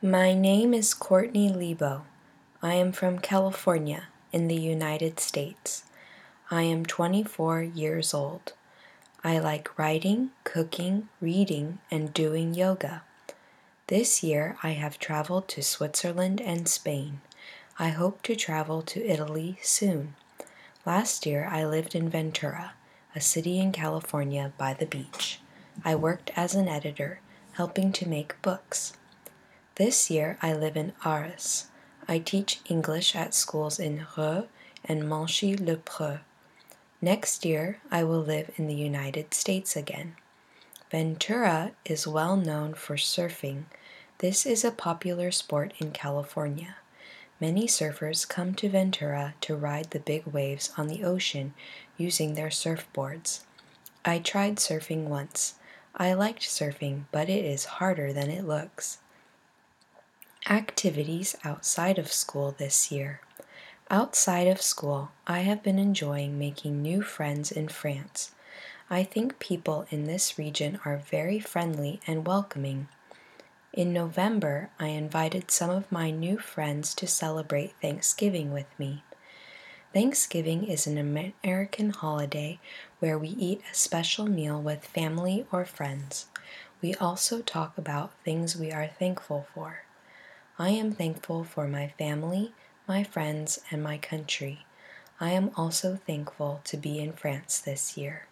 My name is Courtney Lebo. I am from California in the United States. I am 24 years old. I like writing, cooking, reading, and doing yoga. This year I have traveled to Switzerland and Spain. I hope to travel to Italy soon. Last year I lived in Ventura, a city in California by the beach. I worked as an editor, helping to make books. This year I live in Arras. I teach English at schools in Reux and Monchy-le-Preux. Next year I will live in the United States again. Ventura is well known for surfing. This is a popular sport in California. Many surfers come to Ventura to ride the big waves on the ocean using their surfboards. I tried surfing once. I liked surfing, but it is harder than it looks. Activities outside of school this year. Outside of school, I have been enjoying making new friends in France. I think people in this region are very friendly and welcoming. In November, I invited some of my new friends to celebrate Thanksgiving with me. Thanksgiving is an American holiday where we eat a special meal with family or friends. We also talk about things we are thankful for. I am thankful for my family, my friends, and my country. I am also thankful to be in France this year.